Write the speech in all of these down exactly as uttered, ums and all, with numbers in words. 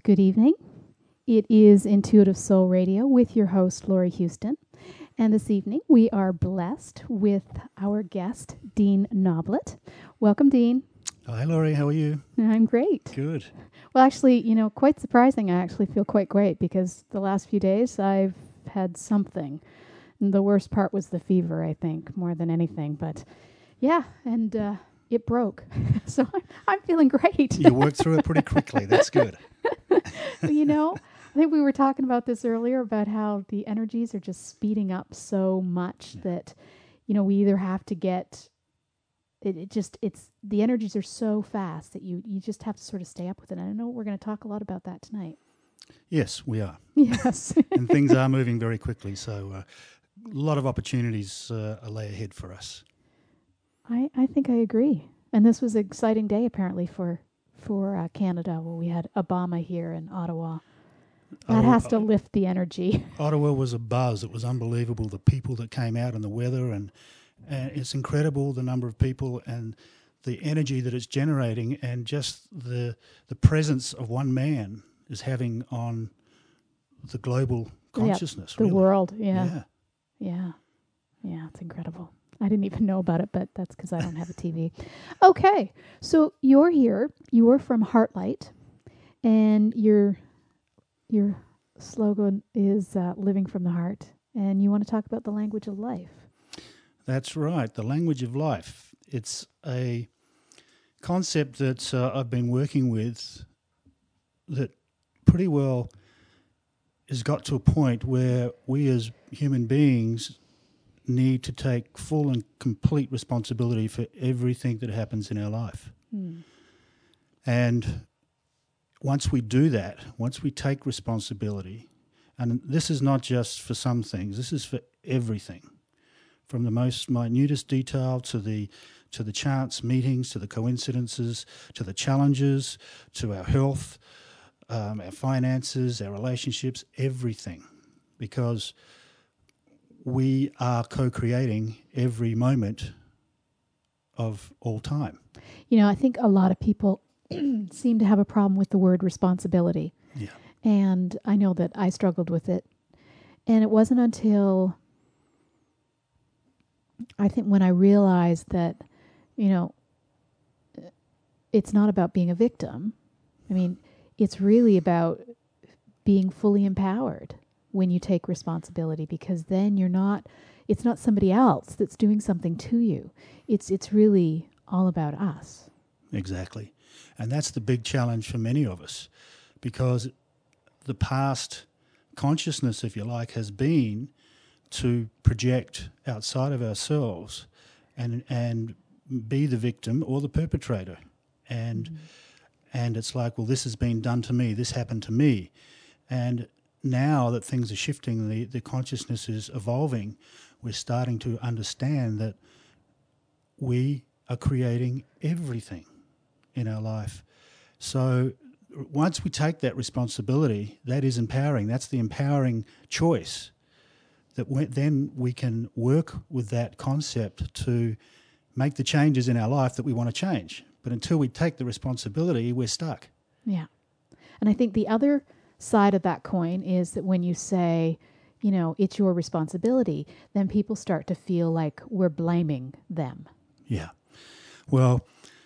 Good evening. It is Intuitive Soul Radio with your host, Lori Houston. And this evening, we are blessed with our guest, Dean Noblett. Welcome, Dean. Hi, Laurie. How are you? I'm great. Good. Well, actually, you know, quite surprising. I actually feel quite great because the last few days I've had something. And the worst part was the fever, I think, more than anything. But yeah, and uh, it broke. so I'm, I'm feeling great. You worked through it pretty quickly. That's good. You know, I think we were talking about this earlier about how the energies are just speeding up so much yeah. that, you know, we either have to get it, it just it's the energies are so fast that you, you just have to sort of stay up with it. And I know we're going to talk a lot about that tonight. Yes, we are. Yes. And things are moving very quickly. So uh, a lot of opportunities uh, lay ahead for us. I, I think I agree. And this was an exciting day, apparently, for for uh, Canada, where we had Obama here in Ottawa. That Ottawa, has to lift the energy. Ottawa was a buzz. It was unbelievable, the people that came out and the weather, and, and it's incredible the number of people and the energy that it's generating, and just the the presence of one man is having on the global consciousness. Yeah, the really. world, yeah. Yeah. Yeah. Yeah, it's incredible. I didn't even know about it, but that's because I don't have a T V. Okay, so you're here. You are from Heartlight, and your your slogan is uh, living from the heart, and you want to talk about the language of life. That's right, the language of life. It's a concept that uh, I've been working with that pretty well has got to a point where we as human beings need to take full and complete responsibility for everything that happens in our life. Mm. And once we do that, once we take responsibility, and this is not just for some things, this is for everything, from the most minutest detail to the to the chance meetings, to the coincidences, to the challenges, to our health, um, our finances, our relationships, everything, because we are co-creating every moment of all time. You know, I think a lot of people seem to have a problem with the word responsibility. Yeah. And I know that I struggled with it. And it wasn't until I think when I realized that, you know, it's not about being a victim. I mean, it's really about being fully empowered when you take responsibility, because then you're not, it's not somebody else that's doing something to you. It's it's really all about us. Exactly. And that's the big challenge for many of us, because the past consciousness, if you like, has been to project outside of ourselves and and be the victim or the perpetrator. And mm-hmm. and it's like, well, this has been done to me, this happened to me. And now that things are shifting, the, the consciousness is evolving, we're starting to understand that we are creating everything in our life. So once we take that responsibility, that is empowering. That's the empowering choice, that we, then we can work with that concept to make the changes in our life that we want to change. But until we take the responsibility, we're stuck. Yeah. And I think the other side of that coin is that when you say, you know, it's your responsibility, then people start to feel like we're blaming them. Yeah. Well,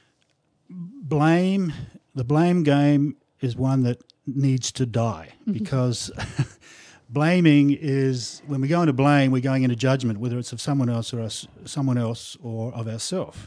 blame, the blame game is one that needs to die because blaming is, when we go into blame, we're going into judgment, whether it's of someone else or us, someone else or of ourselves.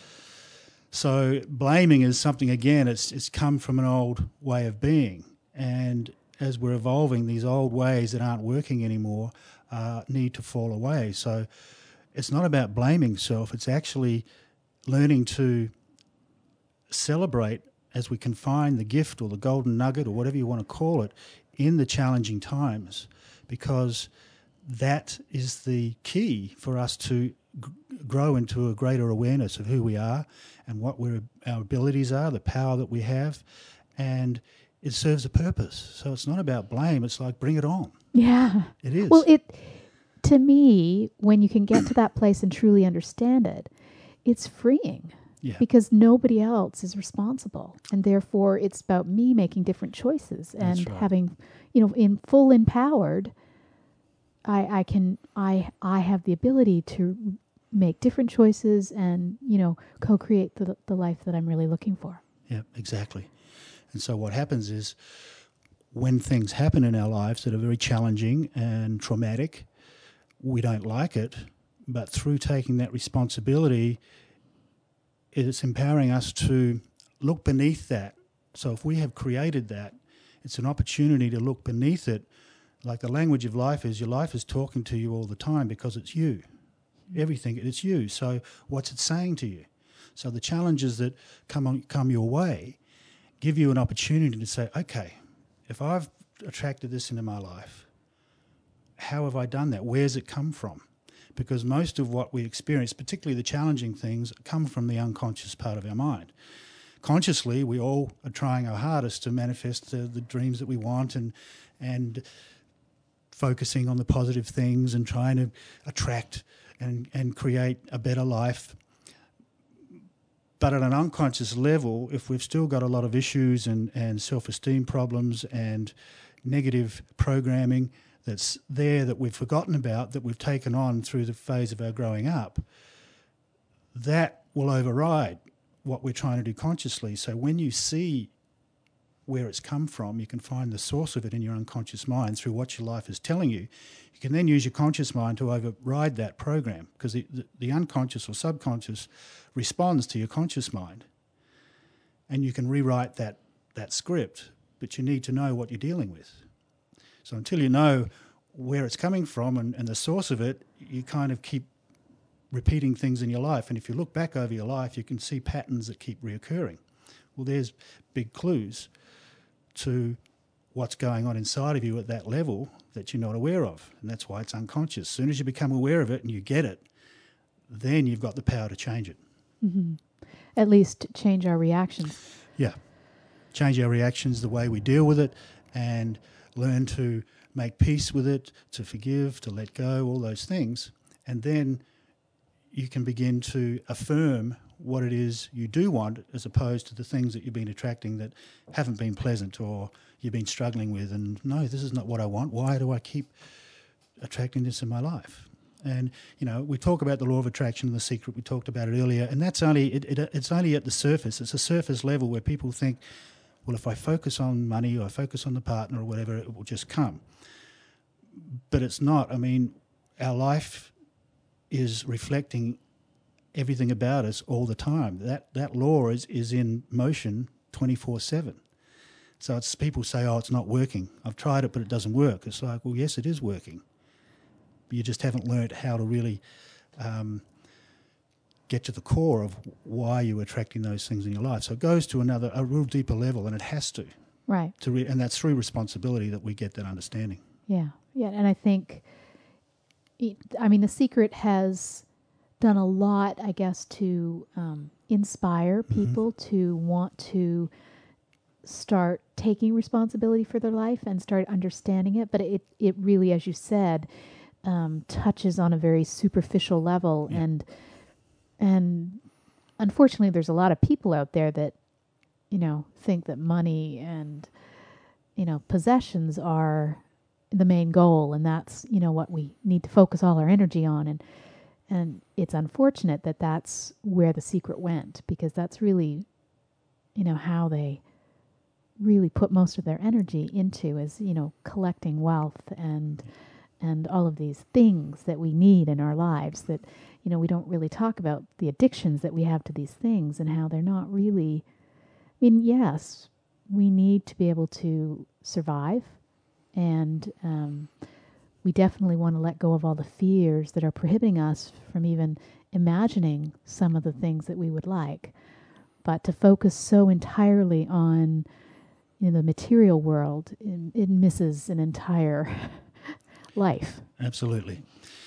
So blaming is something, again, it's it's come from an old way of being. And as we're evolving, these old ways that aren't working anymore uh, need to fall away. So it's not about blaming self. It's actually learning to celebrate as we can find the gift or the golden nugget or whatever you want to call it in the challenging times, because that is the key for us to g- grow into a greater awareness of who we are and what we're, our abilities are, the power that we have, and it serves a purpose. So it's not about blame. It's like, bring it on. Yeah. It is. Well, it to me, when you can get to that place and truly understand it, it's freeing. Yeah. because nobody else is responsible, and therefore it's about me making different choices and That's right. having, you know, in full empowered, I I can I I have the ability to make different choices and, you know, co-create the the life that I'm really looking for. Yeah, exactly. And so what happens is when things happen in our lives that are very challenging and traumatic, we don't like it, but through taking that responsibility, it's empowering us to look beneath that. So if we have created that, it's an opportunity to look beneath it. Like the language of life is, your life is talking to you all the time because it's you. Everything, it's you. So what's it saying to you? So the challenges that come on, come your way give you an opportunity to say, okay, if I've attracted this into my life, how have I done that? Where's it come from? Because most of what we experience, particularly the challenging things, come from the unconscious part of our mind. Consciously, we all are trying our hardest to manifest the, the dreams that we want and and focusing on the positive things and trying to attract and, and create a better life. But at an unconscious level, if we've still got a lot of issues and, and self-esteem problems and negative programming that's there that we've forgotten about, that we've taken on through the phase of our growing up, that will override what we're trying to do consciously. So when you see where it's come from, you can find the source of it in your unconscious mind through what your life is telling you. You can then use your conscious mind to override that program, because the, the, the unconscious or subconscious responds to your conscious mind. And you can rewrite that, that script, but you need to know what you're dealing with. So until you know where it's coming from and, and the source of it, you kind of keep repeating things in your life. And if you look back over your life, you can see patterns that keep reoccurring. Well, there's big clues to what's going on inside of you at that level that you're not aware of. And that's why it's unconscious. As soon as you become aware of it and you get it, then you've got the power to change it. Mm-hmm. At least change our reactions. Yeah. Change our reactions, the way we deal with it, and learn to make peace with it, to forgive, to let go, all those things. And then you can begin to affirm what it is you do want, as opposed to the things that you've been attracting that haven't been pleasant or you've been struggling with. And no, this is not what I want. Why do I keep attracting this in my life? And, you know, we talk about the law of attraction and The Secret. We talked about it earlier. And that's only, it, it, it's only at the surface. It's a surface level where people think, well, if I focus on money or I focus on the partner or whatever, it will just come. But it's not. I mean, our life is reflecting everything about us all the time. That that law is, is in motion twenty-four seven. So it's people say, oh, it's not working. I've tried it, but it doesn't work. It's like, well, yes, it is working. But you just haven't learned how to really um, get to the core of why you're attracting those things in your life. So it goes to another, a real deeper level, and it has to. Right. To re- and that's through responsibility that we get that understanding. Yeah. Yeah. And I think, it, I mean, The Secret has done a lot, I guess, to um, inspire people mm-hmm. to want to start taking responsibility for their life and start understanding it. But it, it really, as you said, um, touches on a very superficial level. Yeah. And, and unfortunately, there's a lot of people out there that, you know, think that money and, you know, possessions are the main goal. And that's, you know, what we need to focus all our energy on. And, And it's unfortunate that that's where The Secret went, because that's really, you know, how they really put most of their energy into, is, you know, collecting wealth and and all of these things that we need in our lives that, you know, we don't really talk about the addictions that we have to these things and how they're not really, I mean, yes, we need to be able to survive, and um we definitely want to let go of all the fears that are prohibiting us from even imagining some of the things that we would like. But to focus so entirely on, you know, the material world, it, it misses an entire life. Absolutely.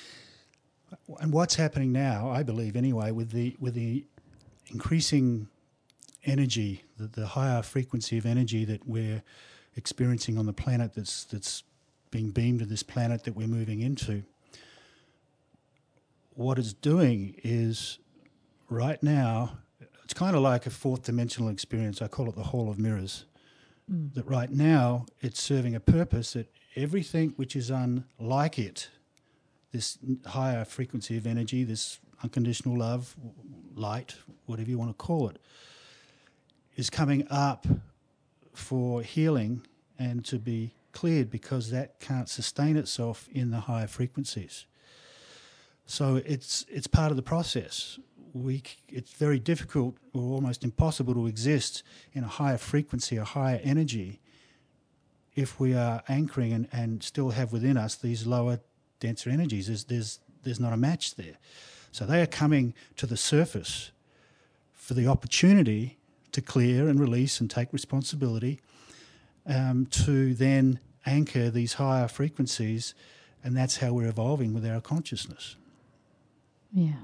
And what's happening now, I believe anyway, with the with the increasing energy, the, the higher frequency of energy that we're experiencing on the planet, that's that's being beamed to this planet that we're moving into, what it's doing is right now kind of like a fourth dimensional experience. I call it the Hall of Mirrors. Mm. That right now it's serving a purpose that everything which is unlike it, this higher frequency of energy, this unconditional love, light, whatever you want to call it, is coming up for healing and to be cleared, because that can't sustain itself in the higher frequencies. So it's it's part of the process. We it's very difficult or almost impossible to exist in a higher frequency, a higher energy, if we are anchoring and, and still have within us these lower, denser energies. There's, there's, there's not a match there. So they are coming to the surface for the opportunity to clear and release and take responsibility, um, to then anchor these higher frequencies, and that's how we're evolving with our consciousness. Yeah.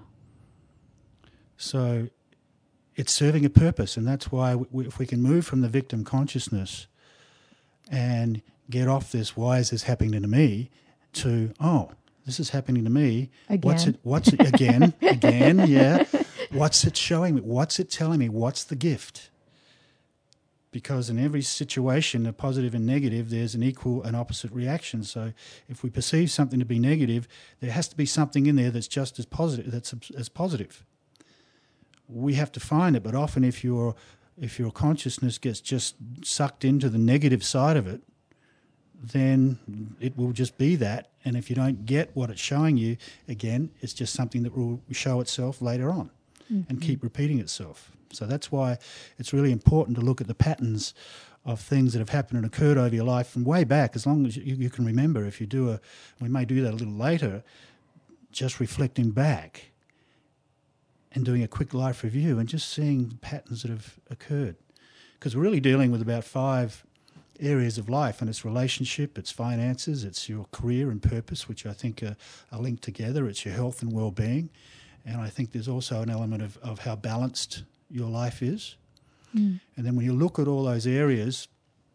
So it's serving a purpose, and that's why we, if we can move from the victim consciousness and get off this, why is this happening to me, to, oh, this is happening to me. Again. What's it, what's it, again, again, yeah. What's it showing me? What's it telling me? What's the gift? Because in every situation, a positive and negative, there's an equal and opposite reaction. So if we perceive something to be negative, there has to be something in there that's just as positive, that's as positive. We have to find it, but often if your if your consciousness gets just sucked into the negative side of it, then it will just be that. And if you don't get what it's showing you, again, it's just something that will show itself later on, mm-hmm. and keep repeating itself. So that's why it's really important to look at the patterns of things that have happened and occurred over your life from way back, as long as you, you can remember. If you do a, we may do that a little later, just reflecting back and doing a quick life review and just seeing the patterns that have occurred. Because we're really dealing with about five areas of life, and it's relationship, it's finances, it's your career and purpose, which I think are, are linked together, it's your health and well-being, and I think there's also an element of, of how balanced your life is. Mm. And then when you look at all those areas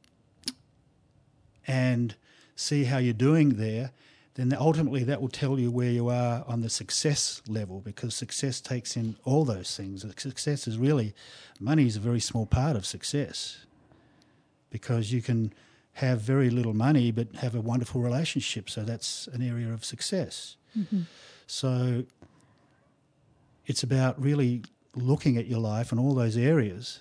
and see how you're doing there, then ultimately that will tell you where you are on the success level, because success takes in all those things. Success is really, money is a very small part of success, because you can have very little money but have a wonderful relationship, so that's an area of success. Mm-hmm. So it's about really looking at your life and all those areas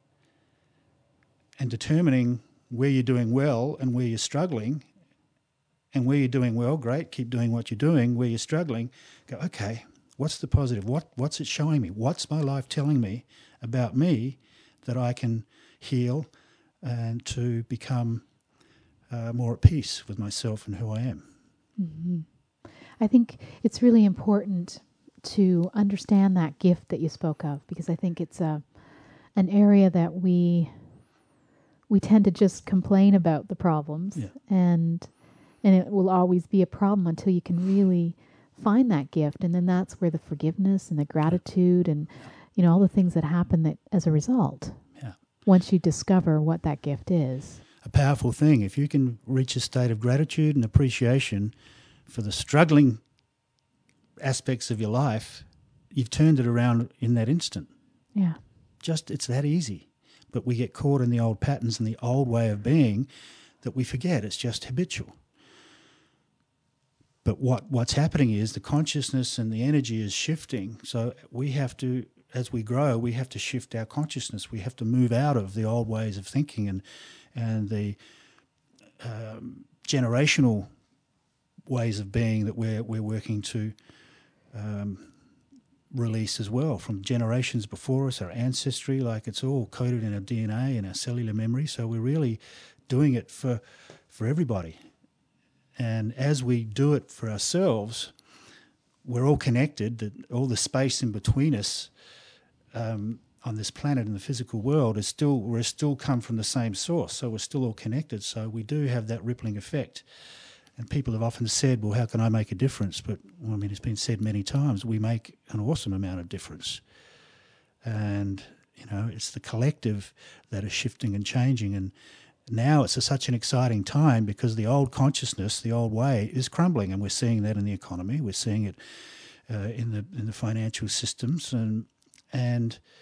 and determining where you're doing well and where you're struggling. And where you're doing well, great, keep doing what you're doing. Where you're struggling, go, okay, what's the positive? What What's it showing me? What's my life telling me about me that I can heal and to become uh, more at peace with myself and who I am? Mm-hmm. I think it's really important to understand that gift that you spoke of, because I think it's a an area that we we tend to just complain about the problems, yeah. and and it will always be a problem until you can really find that gift, and then that's where the forgiveness and the gratitude and you know all the things that happen that as a result. Yeah. Once you discover what that gift is. A powerful thing. If you can reach a state of gratitude and appreciation for the struggling aspects of your life, you've turned it around in that instant. Yeah. Just, it's that easy. But we get caught in the old patterns and the old way of being that we forget. It's just habitual. But what, what's happening is the consciousness and the energy is shifting. So we have to, as we grow, we have to shift our consciousness. We have to move out of the old ways of thinking and and the um, generational ways of being that we're we're working to um, release as well from generations before us, our ancestry. Like, it's all coded in our D N A and our cellular memory. So we're really doing it for for everybody. And as we do it for ourselves, we're all connected. That all the space in between us um, on this planet in the physical world is still we're still come from the same source. So we're still all connected. So we do have that rippling effect. And people have often said, "Well, how can I make a difference?" But well, I mean, it's been said many times. We make an awesome amount of difference. And you know, it's the collective that is shifting and changing. And now it's a, such an exciting time because the old consciousness, the old way, is crumbling, and we're seeing that in the economy. We're seeing it uh, in the in the financial systems, and and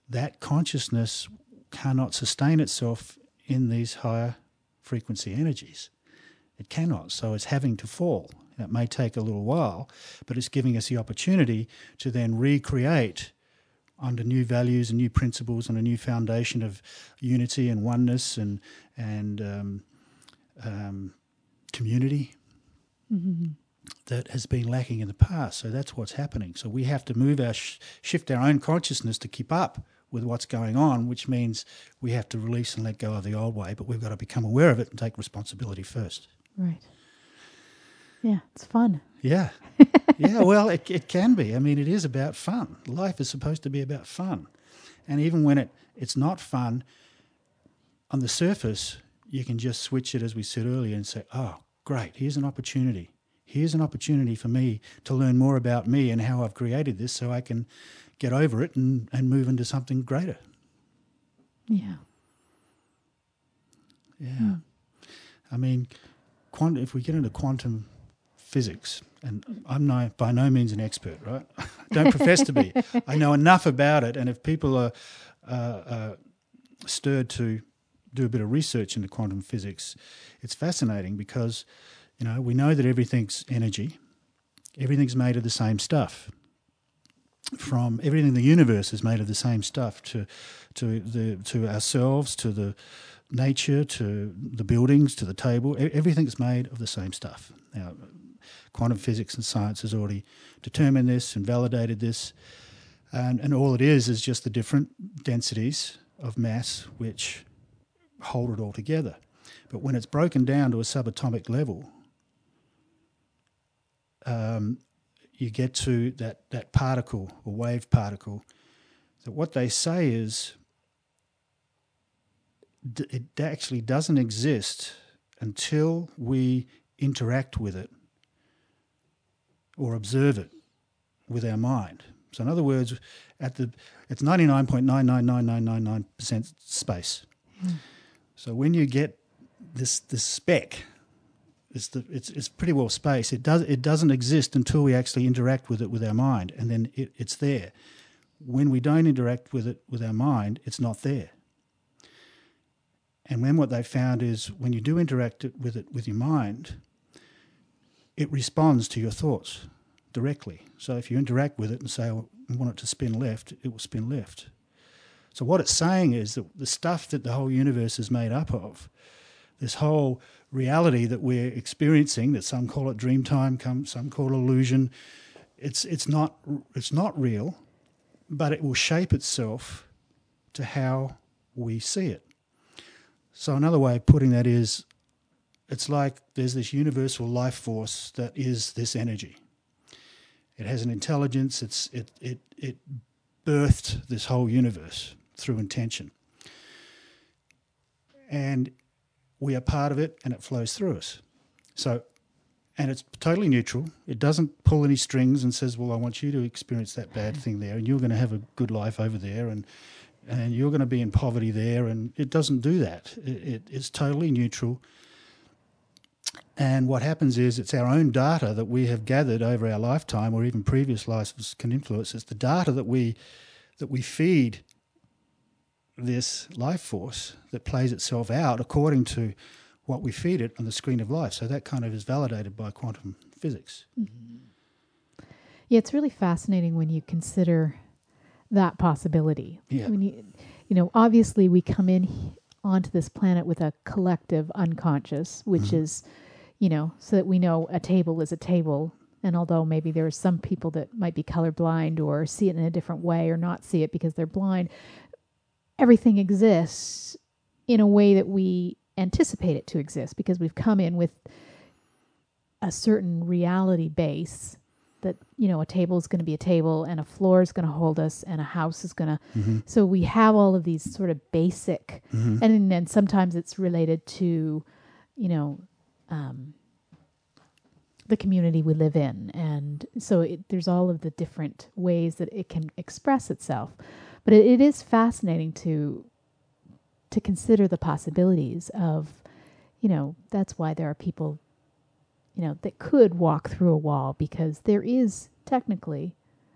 that consciousness cannot sustain itself in these higher frequency energies. It cannot, so it's having to fall. It may take a little while, but it's giving us the opportunity to then recreate under new values and new principles and a new foundation of unity and oneness and and um, um, community Mm-hmm. that has been lacking in the past. So that's what's happening. So we have to move our sh- shift our own consciousness to keep up with what's going on, which means we have to release and let go of the old way, but we've got to become aware of it and take responsibility first. Right. Yeah, it's fun. Yeah. Yeah, well, it, it can be. I mean, it is about fun. Life is supposed to be about fun. And even when it, it's not fun, on the surface, you can just switch it, as we said earlier, and say, oh, great, here's an opportunity. Here's an opportunity for me to learn more about me and how I've created this so I can get over it and, and move into something greater. Yeah. Yeah. Mm. I mean, quant- if we get into quantum physics, and I'm no, by no means an expert, right? I don't profess to be. I know enough about it, and if people are uh, uh, stirred to do a bit of research into quantum physics, it's fascinating because, you know, we know that everything's energy. Everything's made of the same stuff. From everything in the universe is made of the same stuff, to to the to ourselves, to the nature, to the buildings, to the table. Everything's made of the same stuff. Now, quantum physics and science has already determined this and validated this, and, and all it is is just the different densities of mass which hold it all together. But when it's broken down to a subatomic level, um, you get to that, that particle or wave particle, that what they say is d- it actually doesn't exist until we interact with it or observe it with our mind. So in other words, at the it's ninety-nine point nine nine nine nine nine nine percent space. Mm. So when you get this this speck, it's the it's it's pretty well space. It does it doesn't exist until we actually interact with it with our mind, and then it, it's there. When we don't interact with it with our mind, it's not there. And then what they found is when you do interact with it with your mind, it responds to your thoughts directly. So if you interact with it and say, oh, I want it to spin left, it will spin left. So what it's saying is that the stuff that the whole universe is made up of, this whole reality that we're experiencing, that some call it dream time, some call it illusion, it's it's not it's not real, but it will shape itself to how we see it. So another way of putting that is, it's like there's this universal life force that is this energy. It has an intelligence. It's it it it birthed this whole universe through intention, and we are part of it, and it flows through us. So, and it's totally neutral. It doesn't pull any strings and says, "Well, I want you to experience that bad thing there, and you're going to have a good life over there, and and you're going to be in poverty there." And it doesn't do that. It, it is totally neutral. And what happens is it's our own data that we have gathered over our lifetime, or even previous lives can influence. It's the data that we that we feed this life force that plays itself out according to what we feed it on the screen of life. So that kind of is validated by quantum physics. Mm-hmm. Yeah, it's really fascinating when you consider that possibility. Yeah. When you, you know, obviously we come in onto this planet with a collective unconscious, which mm-hmm. is, you know, so that we know a table is a table. And although maybe there are some people that might be colorblind or see it in a different way or not see it because they're blind, everything exists in a way that we anticipate it to exist because we've come in with a certain reality base that, you know, a table is going to be a table and a floor is going to hold us and a house is going to... Mm-hmm. So we have all of these sort of basic... Mm-hmm. And then sometimes it's related to, you know... Um, the community we live in. And so it, there's all of the different ways that it can express itself. But it, it is fascinating to to consider the possibilities of, you know, that's why there are people, you know, that could walk through a wall, because there is technically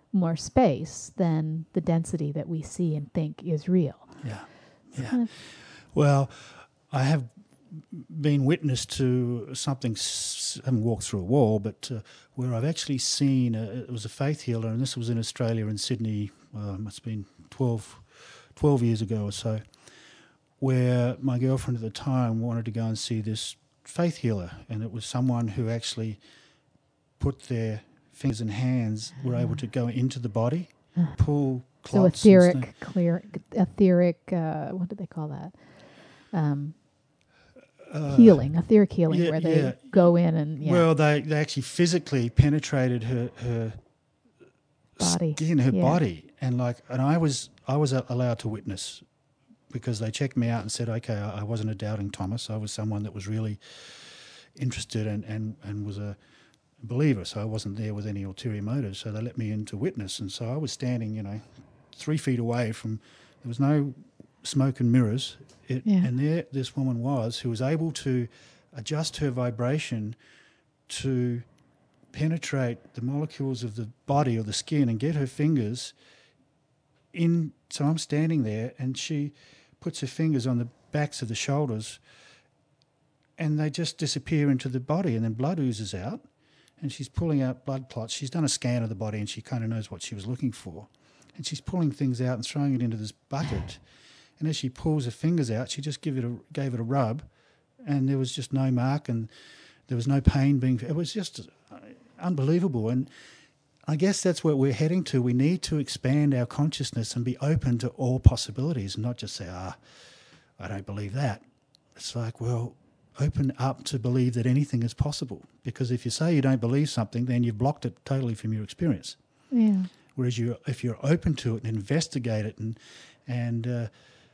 more space than the density that we see and think is real. Yeah, It's yeah. kind of- Well, I have been witness to something, s- I haven't walked through a wall, but uh, where I've actually seen, a, it was a faith healer, and this was in Australia, in Sydney, well, it must have been twelve, twelve years ago or so, where my girlfriend at the time wanted to go and see this faith healer, and it was someone who actually put their fingers and hands, were able to go into the body, pull so clots. and stuff. etheric, clear, etheric, uh, what do they call that? Um, Uh, healing, etheric healing, yeah, where they yeah. go in and, yeah, Well, they, they actually physically penetrated her, her body. skin, her Yeah. body, and like, and I was I was allowed to witness because they checked me out and said, okay, I, I wasn't a doubting Thomas. I was someone that was really interested and, and, and was a believer. So I wasn't there with any ulterior motives. So they let me in to witness, and so I was standing, you know, three feet away from. There was no smoke and mirrors, it, Yeah. and there this woman was who was able to adjust her vibration to penetrate the molecules of the body or the skin and get her fingers in. So I'm standing there and she puts her fingers on the backs of the shoulders and they just disappear into the body, and then blood oozes out and she's pulling out blood clots. She's done a scan of the body and she kind of knows what she was looking for, and she's pulling things out and throwing it into this bucket, and as she pulls her fingers out, she just give it a, gave it a rub, and there was just no mark and there was no pain being. It was just unbelievable. And I guess that's what we're heading to. We need to expand our consciousness and be open to all possibilities and not just say, ah, I don't believe that. It's like, well, open up to believe that anything is possible. Because if you say you don't believe something, then you've blocked it totally from your experience. Yeah. Whereas you, if you're open to it and investigate it and, and uh,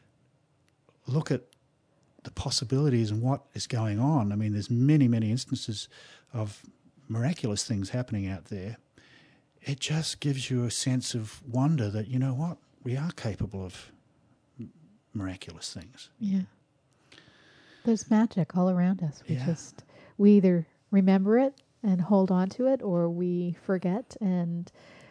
look at the possibilities and what is going on. I mean, there's many, many instances of miraculous things happening out there. It just gives you a sense of wonder that, you know what, we are capable of m- miraculous things. Yeah. There's magic all around us. We Yeah. just, we either remember it and hold on to it, or we forget and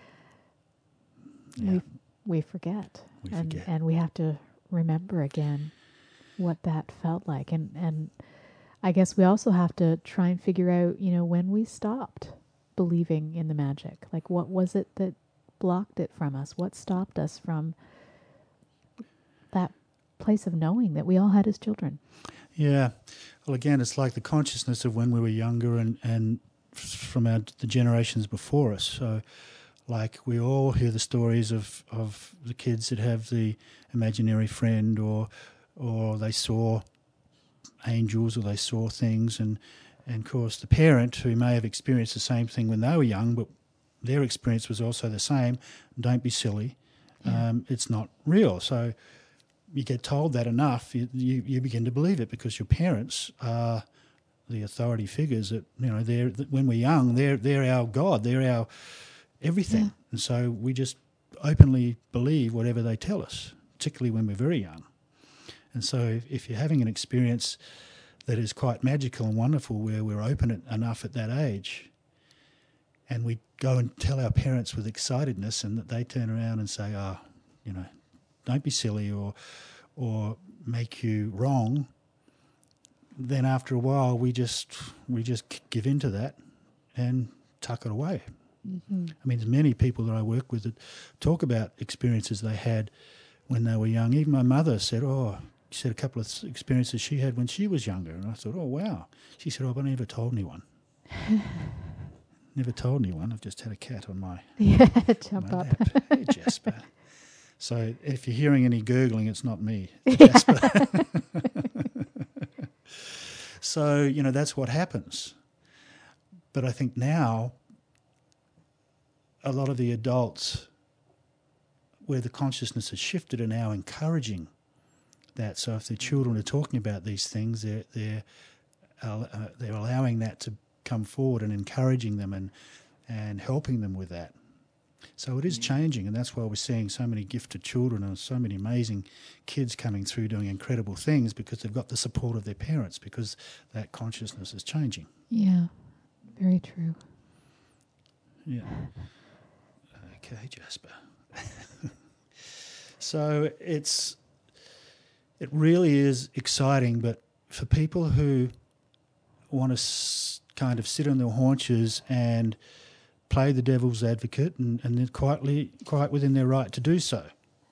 Yeah. we we forget. We and forget. and we have to remember again what that felt like. And and I guess we also have to try and figure out, you know, when we stopped believing in the magic. Like, what was it that blocked it from us? What stopped us from that place of knowing that we all had as children? Yeah. Well, again, it's like the consciousness of when we were younger and, and f- from our, the generations before us. So, like, we all hear the stories of, of the kids that have the imaginary friend, or or they saw angels, or they saw things. And, and, of course, the parent who may have experienced the same thing when they were young, but their experience was also the same. Don't be silly. Yeah. Um, it's not real. So you get told that enough, you, you, you begin to believe it, because your parents are the authority figures that, you know, they're, when we're young, they're, they're our God, they're our everything. Yeah. And so we just openly believe whatever they tell us, particularly when we're very young. And so if, if you're having an experience that is quite magical and wonderful, where we're open enough at that age, and we go and tell our parents with excitedness, and that they turn around and say, oh, you know, don't be silly, or or make you wrong, then after a while we just we just give in to that and tuck it away. Mm-hmm. I mean, there's many people that I work with that talk about experiences they had when they were young. Even my mother said, oh, she said a couple of experiences she had when she was younger. And I thought, oh, wow. She said, oh, but I never told anyone. Never told anyone. I've just had a cat on my, Yeah, jump my up. lap. Hey, Jasper. So if you're hearing any gurgling, it's not me, it's Jasper. So, you know, that's what happens. But I think now a lot of the adults, where the consciousness has shifted, are now encouraging that. So if the children are talking about these things, they're they're uh, they're allowing that to come forward and encouraging them and and helping them with that. So it is changing, and that's why we're seeing so many gifted children and so many amazing kids coming through doing incredible things, because they've got the support of their parents, because that consciousness is changing. Yeah, very true. Yeah. Okay, Jasper. So it's it really is exciting, but for people who want to s- kind of sit on their haunches and play the devil's advocate, and, and they're quietly, quite within their right to do so.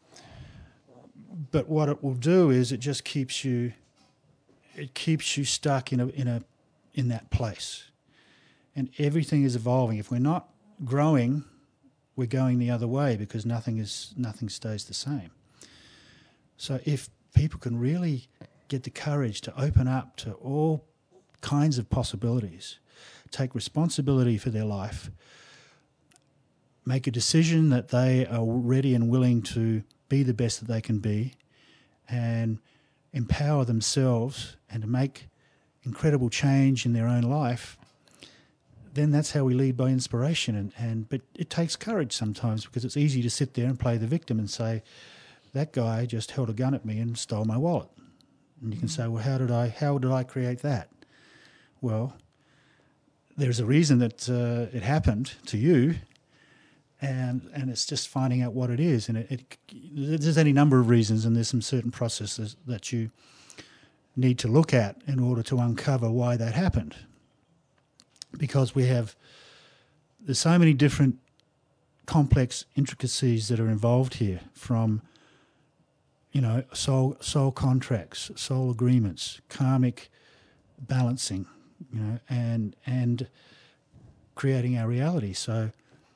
But what it will do is it just keeps you, it keeps you stuck in a in a in that place, and everything is evolving. If we're not growing, we're going the other way because nothing is nothing stays the same. So if people can really get the courage to open up to all kinds of possibilities, take responsibility for their life, make a decision that they are ready and willing to be the best that they can be, and empower themselves and to make incredible change in their own life, then that's how we lead by inspiration. And, and but it takes courage sometimes, because it's easy to sit there and play the victim and say, that guy just held a gun at me and stole my wallet. And you can say, well, how did I how did I create that? Well, there's a reason that uh, it happened to you, and and it's just finding out what it is. And it, it, there's any number of reasons, and there's some certain processes that you need to look at in order to uncover why that happened. Because we have, there's so many different complex intricacies that are involved here, from, you know, soul soul contracts, soul agreements, karmic balancing, you know, and and creating our reality. So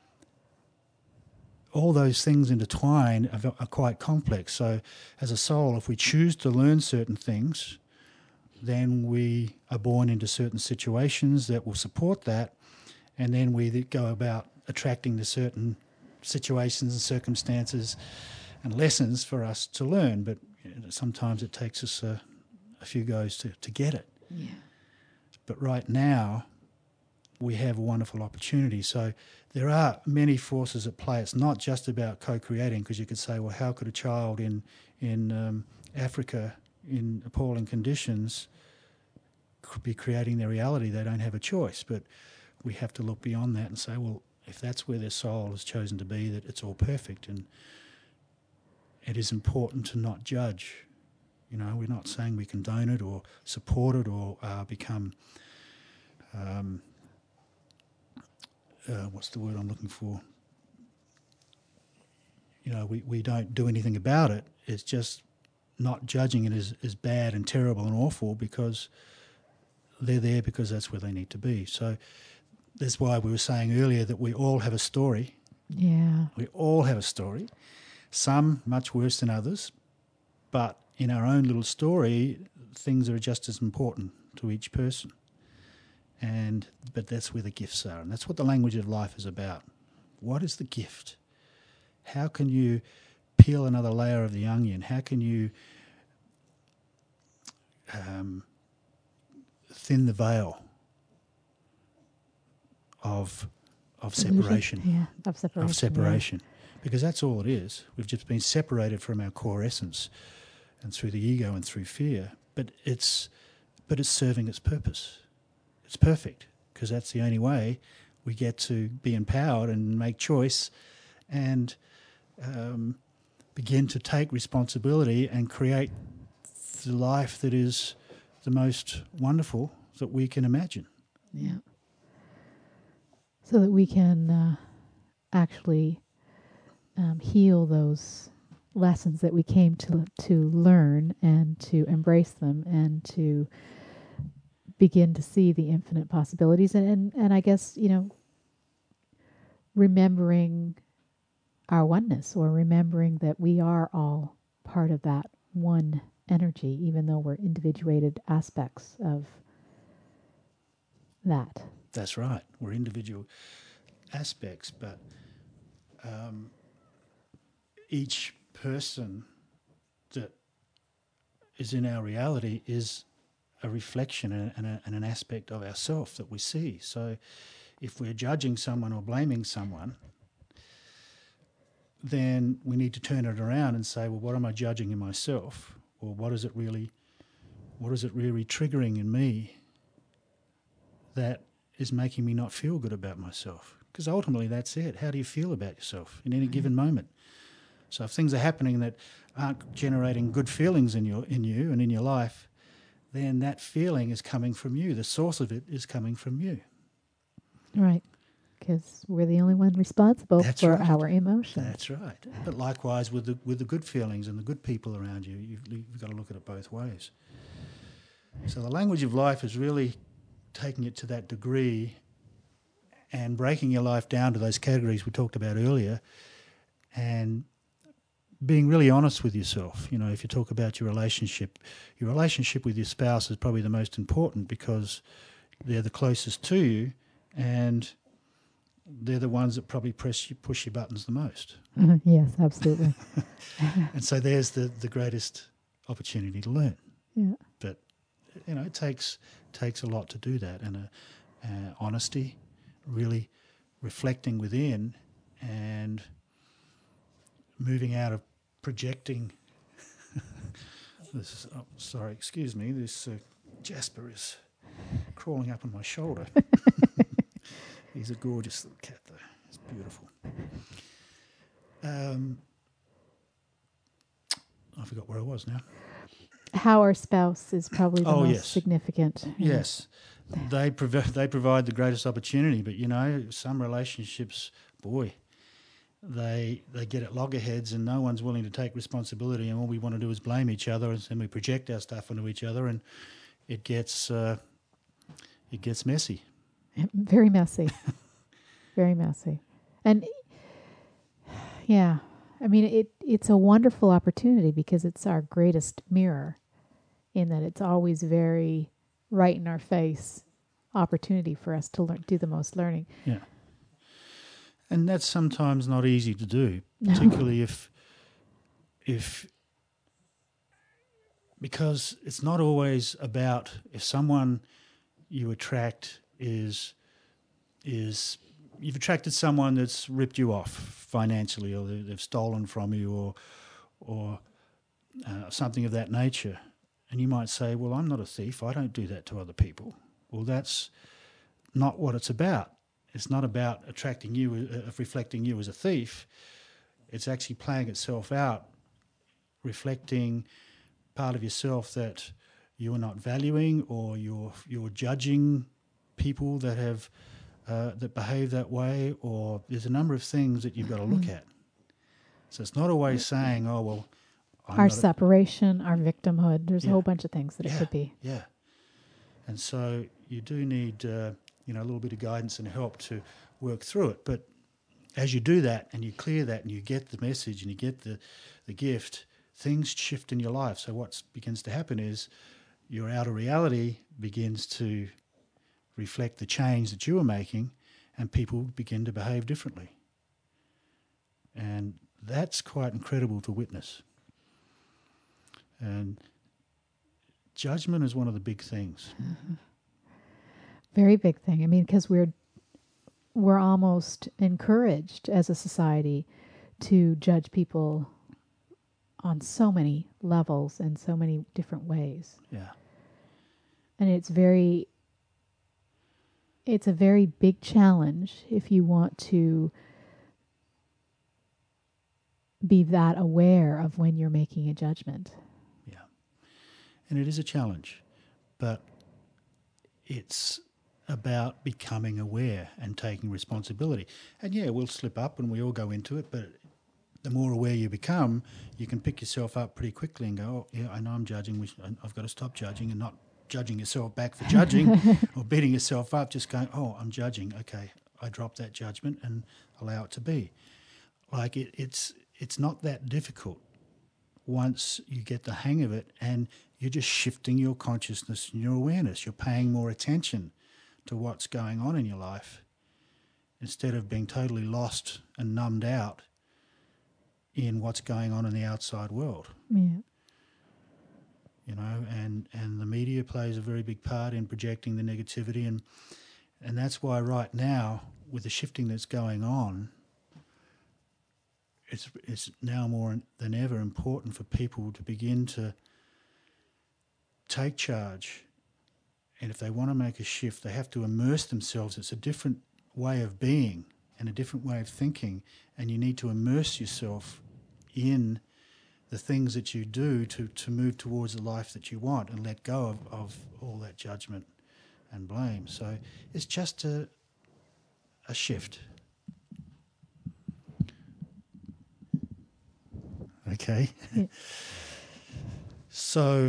all those things intertwine are, are quite complex. So as a soul, if we choose to learn certain things, then we are born into certain situations that will support that, and then we go about attracting to certain situations and circumstances and lessons for us to learn. But you know, sometimes it takes us a, a few goes to, to get it. Yeah. But right now, we have a wonderful opportunity. So there are many forces at play. It's not just about co-creating, because you could say, well, how could a child in in um, Africa in appalling conditions could be creating their reality? They don't have a choice. But we have to look beyond that and say, well, if that's where their soul has chosen to be, that it's all perfect. And it is important to not judge. You know, we're not saying we condone it or support it or uh, become... Um, Uh, what's the word I'm looking for? You know, we, we don't do anything about it. It's just not judging it as, as bad and terrible and awful, because they're there because that's where they need to be. So that's why we were saying earlier that we all have a story. Yeah. We all have a story, some much worse than others, but in our own little story, things are just as important to each person. And but that's where the gifts are, and that's what the language of life is about. What is the gift? How can you peel another layer of the onion? How can you um, thin the veil of of Illusion. separation? Yeah, of separation. Of separation, yeah. Because that's all it is. We've just been separated from our core essence, and through the ego and through fear. But it's but it's serving its purpose. It's perfect, because that's the only way we get to be empowered and make choice and um, begin to take responsibility and create the life that is the most wonderful that we can imagine. Yeah. So that we can uh, actually um, heal those lessons that we came to to learn, and to embrace them, and to begin to see the infinite possibilities, and, and, and I guess, you know, remembering our oneness, or remembering that we are all part of that one energy, even though we're individuated aspects of that. That's right. We're individual aspects, but um, each person that is in our reality is a reflection and, and, a, and an aspect of ourself that we see. So if we're judging someone or blaming someone, then we need to turn it around and say, well, what am I judging in myself? Or what is it really, what is it really triggering in me that is making me not feel good about myself? Because ultimately that's it. How do you feel about yourself in any given moment? So if things are happening that aren't generating good feelings in your in you and in your life, then that feeling is coming from you. The source of it is coming from you. Right. Because we're the only one responsible That's for right. our emotions. That's right. But likewise with the with the good feelings and the good people around you, you've, you've got to look at it both ways. So the language of life is really taking it to that degree and breaking your life down to those categories we talked about earlier, and being really honest with yourself. You know, if you talk about your relationship, your relationship with your spouse is probably the most important because they're the closest to you and they're the ones that probably press you, push your buttons the most. Uh, yes, absolutely. And so there's the, the greatest opportunity to learn. Yeah. But, you know, it takes takes a lot to do that, and a, uh, honesty, really reflecting within and moving out of projecting. This is, oh, sorry, excuse me, this uh, Jasper is crawling up on my shoulder. He's a gorgeous little cat, though. It's beautiful. Um, I forgot where I was now. How our spouse is probably the Oh, most yes. significant. Yes, they prov- they provide the greatest opportunity, but you know, some relationships, boy, they they get at loggerheads and no one's willing to take responsibility, and all we want to do is blame each other, and then we project our stuff onto each other, and it gets uh, it gets messy. Very messy. Very messy. And yeah, I mean, it it's a wonderful opportunity because it's our greatest mirror in that it's always very right in our face opportunity for us to learn, do the most learning. Yeah. And that's sometimes not easy to do, particularly if if because it's not always about if someone you attract is is you've attracted someone that's ripped you off financially, or they've stolen from you, or or uh, something of that nature, and you might say, "Well, I'm not a thief. I don't do that to other people." Well, that's not what it's about. It's not about attracting you, uh, reflecting you as a thief. It's actually playing itself out, reflecting part of yourself that you're not valuing, or you're you're judging people that have uh, that behave that way, or there's a number of things that you've got to look at. So it's not always saying, "Oh well, I'm Our not a, separation, our victimhood. There's Yeah. a whole bunch of things that yeah, it could be. yeah." And so you do need uh, you know a little bit of guidance and help to work through it. But as you do that and you clear that and you get the message and you get the, the gift, things shift in your life. So what begins to happen is your outer reality begins to reflect the change that you are making, and people begin to behave differently. And that's quite incredible to witness. And judgment is one of the big things. Mm-hmm. Very big thing. I mean, because we're we're almost encouraged as a society to judge people on so many levels and so many different ways. Yeah. And it's very it's a very big challenge if you want to be that aware of when you're making a judgment. Yeah. And it is a challenge, but it's about becoming aware and taking responsibility. And yeah, we'll slip up and we all go into it, but the more aware you become, you can pick yourself up pretty quickly and go, oh, yeah, I know I'm judging. We sh- I've got to stop judging, and not judging yourself back for judging or beating yourself up, just going, oh, I'm judging. Okay, I drop that judgment and allow it to be. Like it, it's it's not that difficult once you get the hang of it, and you're just shifting your consciousness and your awareness. You're paying more attention to what's going on in your life instead of being totally lost and numbed out in what's going on in the outside world. Yeah. You know, and, and the media plays a very big part in projecting the negativity, and and that's why right now, with the shifting that's going on, it's it's now more than ever important for people to begin to take charge. And if they want to make a shift, they have to immerse themselves. It's a different way of being and a different way of thinking, and you need to immerse yourself in the things that you do to, to move towards the life that you want and let go of, of all that judgment and blame. So it's just a, a shift. Okay. Yeah. So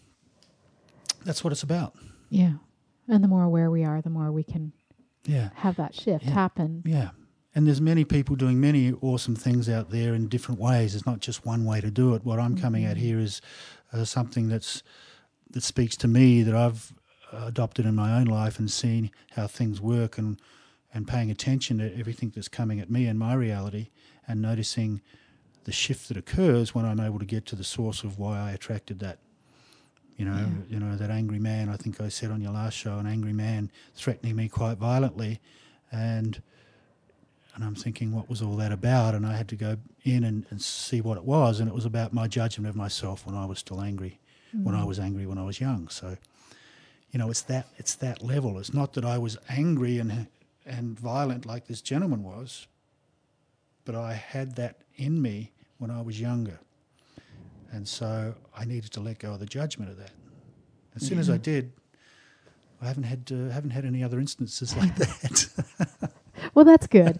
that's what it's about. Yeah. And the more aware we are, the more we can Yeah. have that shift Yeah. happen. Yeah. And there's many people doing many awesome things out there in different ways. There's not just one way to do it. What I'm mm-hmm. coming at here is uh, something that's that speaks to me, that I've adopted in my own life and seen how things work, and and paying attention to everything that's coming at me in my reality, and noticing the shift that occurs when I'm able to get to the source of why I attracted that. You know, yeah. you know that angry man. I think I said on your last show, an angry man threatening me quite violently, and and I'm thinking, what was all that about? And I had to go in and, and see what it was, and it was about my judgment of myself when I was still angry, mm. when I was angry when I was young. So, you know, it's that it's that level. It's not that I was angry and and violent like this gentleman was, but I had that in me when I was younger. And so I needed to let go of the judgment of that. As soon yeah. as I did, I haven't had uh, haven't had any other instances like that. Well, that's good.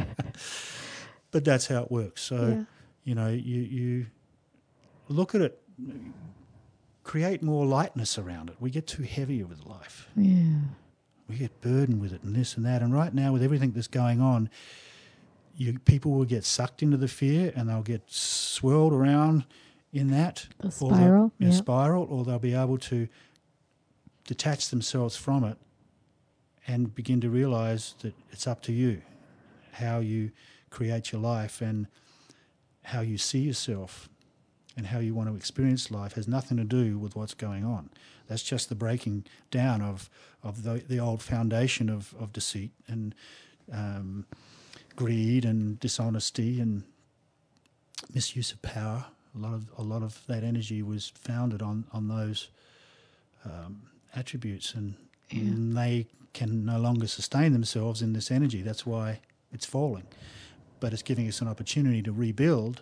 But that's how it works. So, yeah. you know, you you look at it, create more lightness around it. We get too heavy with life. Yeah. We get burdened with it and this and that. And right now, with everything that's going on, you people will get sucked into the fear and they'll get swirled around in that. The spiral. Or yeah. spiral, or they'll be able to detach themselves from it and begin to realise that it's up to you how you create your life, and how you see yourself and how you want to experience life has nothing to do with what's going on. That's just the breaking down of, of the, the old foundation of, of deceit and um, greed and dishonesty and misuse of power. A lot of a lot of that energy was founded on, on those um, attributes, and, yeah. and they can no longer sustain themselves in this energy. That's why it's falling. But it's giving us an opportunity to rebuild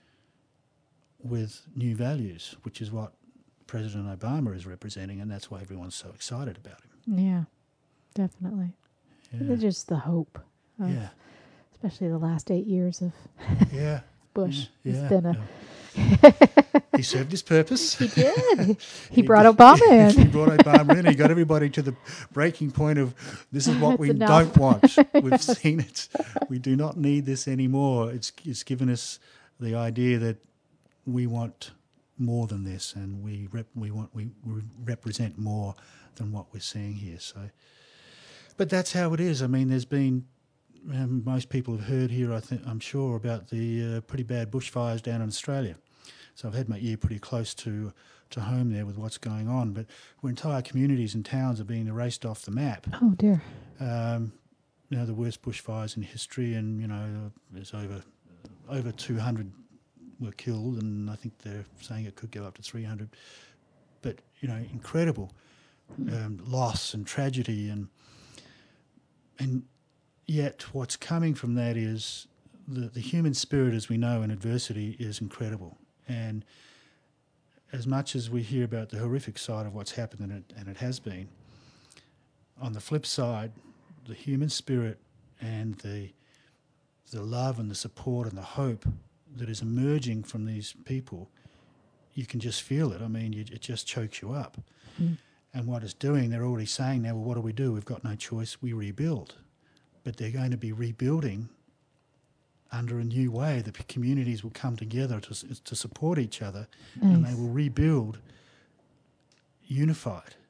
with new values, which is what President Obama is representing, and that's why everyone's so excited about him. Yeah, definitely. Yeah. It's just the hope. Of, yeah. Especially the last eight years of yeah. Bush. Yeah. It's yeah. been a... He served his purpose. He did. He brought Obama in. He brought Obama in. He got everybody to the breaking point of, this is what That's we enough. don't want. We've seen it. We do not need this anymore. It's it's given us the idea that we want more than this, and we rep, we want we, we represent more than what we're seeing here. So, but that's how it is. I mean, there's been um, most people have heard here, I think, I'm sure, about the uh, pretty bad bushfires down in Australia. So I've had my ear pretty close to to home there with what's going on. But where entire communities and towns are being erased off the map. Oh dear. Um, you know, the worst bushfires in history, and you know, there's over over two hundred were killed, and I think they're saying it could go up to three hundred. But you know, incredible um, loss and tragedy, and and yet what's coming from that is the the human spirit, as we know, in adversity is incredible. And as much as we hear about the horrific side of what's happened, and it, and it has been, on the flip side, the human spirit and the the love and the support and the hope that is emerging from these people, you can just feel it. I mean, you, it just chokes you up. Mm. And what it's doing, they're already saying now, well, what do we do? We've got no choice. We rebuild. But they're going to be rebuilding under a new way. The communities will come together to to support each other, nice. And they will rebuild unified.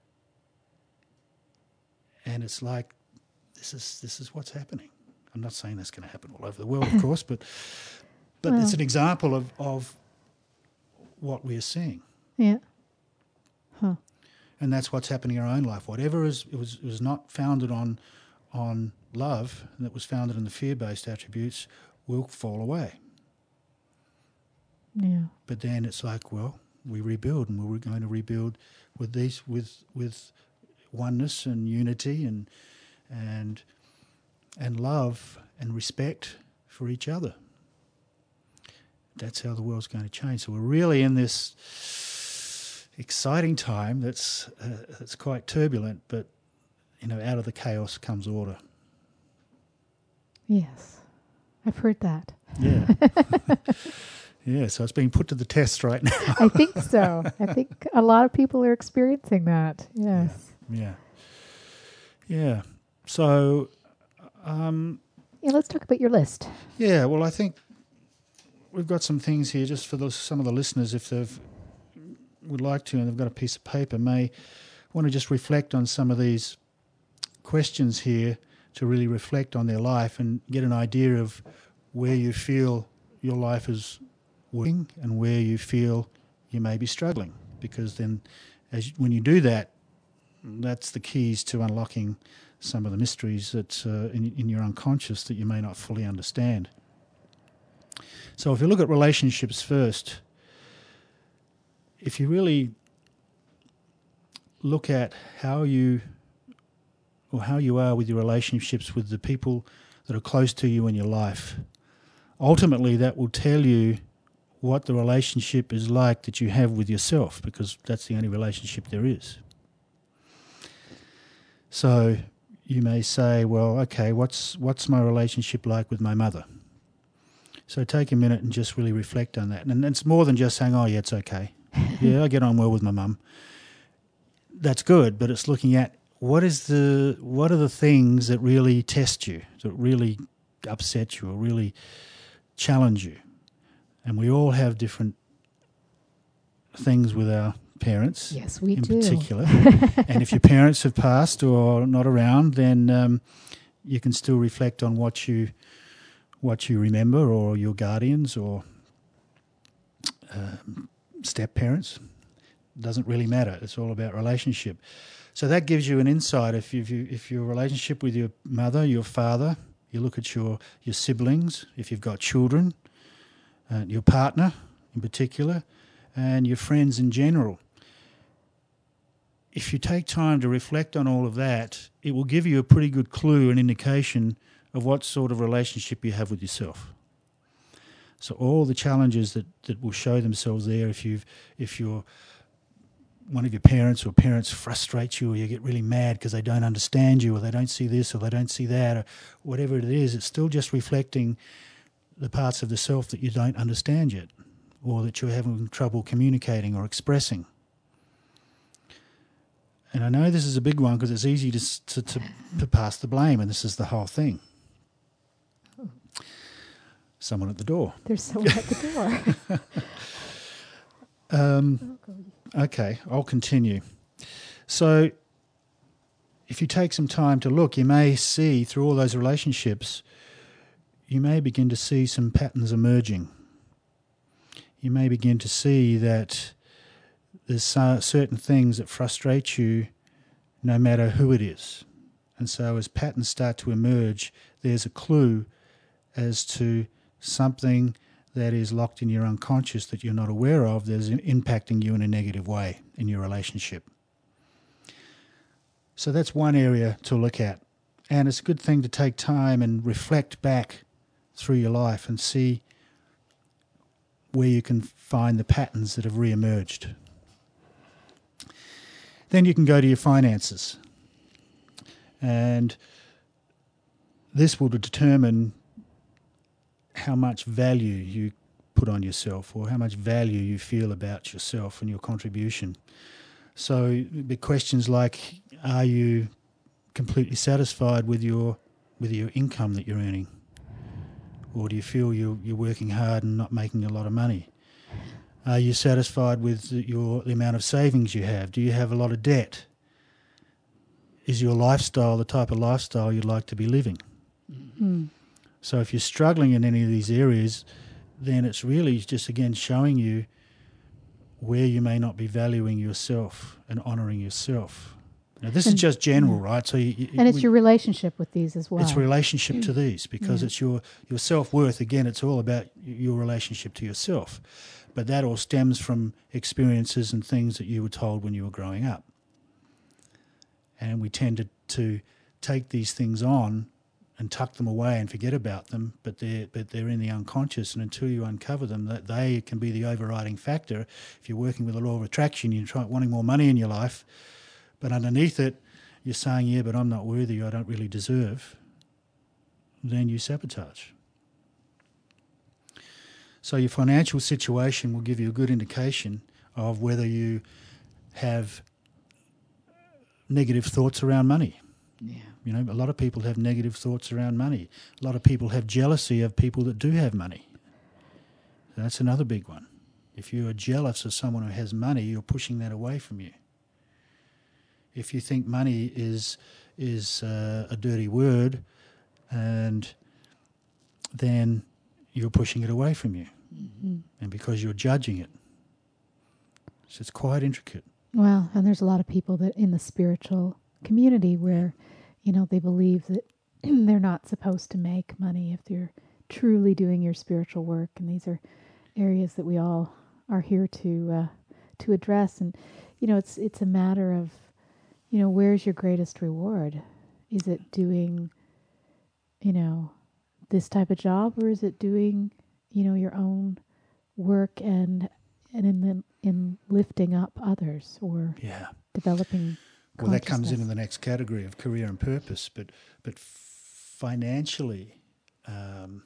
And it's like, this is this is what's happening. I'm not saying that's going to happen all over the world, of course, but but well. It's an example of, of what we're seeing. Yeah. Huh. And that's what's happening in our own life. Whatever is it was it was not founded on on love, and that was founded in the fear-based attributes, will fall away. Yeah. But then it's like, well, we rebuild, and we're going to rebuild with these with with oneness and unity and and and love and respect for each other. That's how the world's going to change. So we're really in this exciting time that's uh, that's quite turbulent, but you know, out of the chaos comes order. Yes, I've heard that. Yeah. Yeah, so it's being put to the test right now. I think so. I think a lot of people are experiencing that. Yes. Yeah. Yeah. So, um, yeah, let's talk about your list. Yeah, well, I think we've got some things here just for the, some of the listeners, if they would like to, and they've got a piece of paper, may want to just reflect on some of these questions here to really reflect on their life and get an idea of where you feel your life is working and where you feel you may be struggling. Because then as you, when you do that, that's the keys to unlocking some of the mysteries that uh, in, in your unconscious that you may not fully understand. So if you look at relationships first, if you really look at how you or how you are with your relationships with the people that are close to you in your life, ultimately that will tell you what the relationship is like that you have with yourself, because that's the only relationship there is. So you may say, well, okay, what's what's my relationship like with my mother? So take a minute and just really reflect on that. And it's more than just saying, oh, yeah, it's okay. Yeah, I get on well with my mum. That's good, but it's looking at what is the what are the things that really test you, that really upset you or really challenge you. And we all have different things with our parents. Yes, we in do. particular. And if your parents have passed or not around, then um, you can still reflect on what you what you remember, or your guardians or um, step parents. Doesn't really matter. It's all about relationship. So that gives you an insight. If you, if you if your relationship with your mother, your father, you look at your your siblings, if you've got children, uh, your partner in particular, and your friends in general. If you take time to reflect on all of that, it will give you a pretty good clue, an indication of what sort of relationship you have with yourself. So all the challenges that, that will show themselves there, if you've if you're one of your parents or parents frustrate you, or you get really mad because they don't understand you, or they don't see this or they don't see that, or whatever it is, it's still just reflecting the parts of the self that you don't understand yet, or that you're having trouble communicating or expressing. And I know this is a big one because it's easy to, to, to, to pass the blame, and this is the whole thing. Someone at the door. There's someone at the door. um, okay, I'll continue. So if you take some time to look, you may see through all those relationships, you may begin to see some patterns emerging. You may begin to see that there's uh, certain things that frustrate you no matter who it is. And so as patterns start to emerge, there's a clue as to something that is locked in your unconscious that you're not aware of that's impacting you in a negative way in your relationship. So that's one area to look at. And it's a good thing to take time and reflect back through your life and see where you can find the patterns that have re-emerged. Then you can go to your finances. And this will determine how much value you put on yourself, or how much value you feel about yourself and your contribution. So the questions like, are you completely satisfied with your with your income that you're earning? Or do you feel you're, you're working hard and not making a lot of money? Are you satisfied with your the amount of savings you have? Do you have a lot of debt? Is your lifestyle the type of lifestyle you'd like to be living? Mm-hmm. So if you're struggling in any of these areas, then it's really just, again, showing you where you may not be valuing yourself and honouring yourself. Now, this and, is just general, yeah. right? So, you, you, And it's we, your relationship with these as well. It's relationship to these, because yeah. it's your, your self-worth. Again, it's all about your relationship to yourself. But that all stems from experiences and things that you were told when you were growing up. And we tend to, to take these things on and tuck them away and forget about them, but they're but they're in the unconscious, and until you uncover them, that they can be the overriding factor. If you're working with the law of attraction, you're trying wanting more money in your life, but underneath it, you're saying, yeah, but I'm not worthy, I don't really deserve, then you sabotage. So your financial situation will give you a good indication of whether you have negative thoughts around money. Yeah. You know, a lot of people have negative thoughts around money. A lot of people have jealousy of people that do have money. So that's another big one. If you are jealous of someone who has money, you're pushing that away from you. If you think money is is uh, a dirty word, and then you're pushing it away from you. Mm-hmm. And because you're judging it. So it's quite intricate. Well, and there's a lot of people that in the spiritual community where, you know, they believe that they're not supposed to make money if they're truly doing your spiritual work. And these are areas that we all are here to uh, to address. And, you know, it's it's a matter of, you know, where's your greatest reward? Is it doing, you know, this type of job, or is it doing, you know, your own work and and in the, in lifting up others, or yeah. developing Well, that comes into the next category of career and purpose, but but financially, um,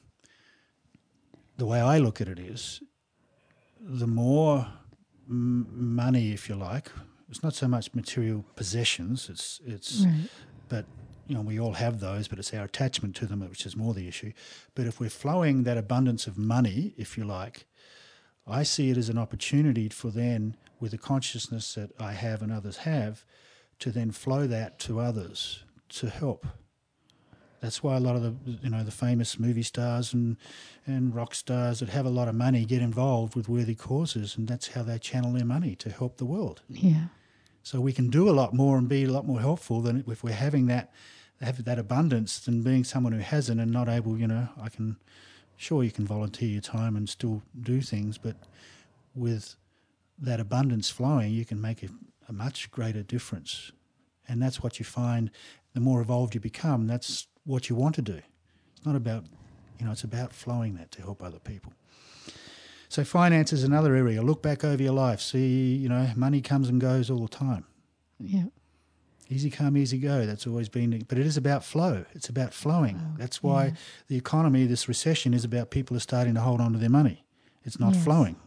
the way I look at it is, the more m- money, if you like, it's not so much material possessions, it's it's, right. but you know, we all have those, but it's our attachment to them which is more the issue. But if we're flowing that abundance of money, if you like, I see it as an opportunity for then, with the consciousness that I have and others have, to then flow that to others to help. That's why a lot of the, you know, the famous movie stars and and rock stars that have a lot of money get involved with worthy causes, and that's how they channel their money to help the world. Yeah. So we can do a lot more and be a lot more helpful than if we're having that have that abundance than being someone who hasn't and not able. You know, I can sure you can volunteer your time and still do things, but with that abundance flowing, you can make a, a much greater difference. And that's what you find. The more evolved you become, that's what you want to do. It's not about, you know, it's about flowing that to help other people. So finance is another area. Look back over your life. See, you know, money comes and goes all the time. Yeah. Easy come, easy go. That's always been, but it is about flow. It's about flowing. Flow. That's why Yeah. the economy, this recession, is about people are starting to hold on to their money. It's not Yes. flowing.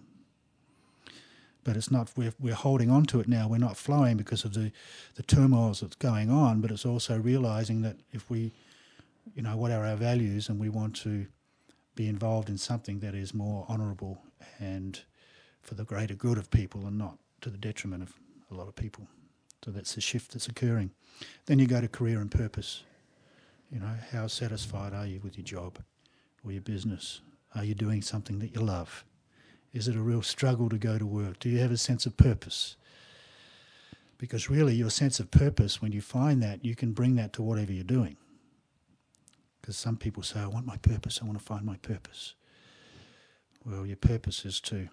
But it's not, we're, we're holding on to it now. We're not flowing because of the, the turmoils that's going on, but it's also realising that if we, you know, what are our values, and we want to be involved in something that is more honourable and for the greater good of people and not to the detriment of a lot of people. So that's the shift that's occurring. Then you go to career and purpose. You know, how satisfied are you with your job or your business? Are you doing something that you love? Is it a real struggle to go to work? Do you have a sense of purpose? Because really your sense of purpose, when you find that, you can bring that to whatever you're doing. Because some people say, I want my purpose, I want to find my purpose. Well, your purpose is to